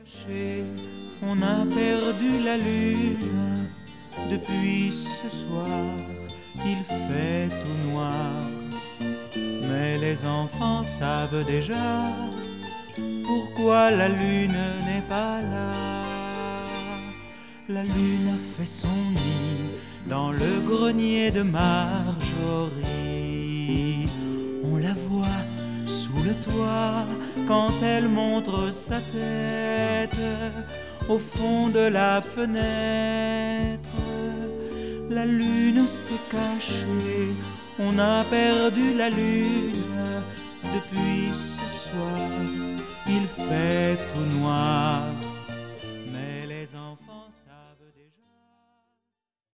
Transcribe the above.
On a perdu la lune depuis ce soir, il fait tout noir. Mais les enfants savent déjà pourquoi la lune n'est pas là. La lune a fait son nid dans le grenier de Marjorie. On la voit sous le toit quand elle montre sa tête au fond de la fenêtre. La lune s'est cachée, on a perdu la lune depuis ce soir. Il fait tout noir.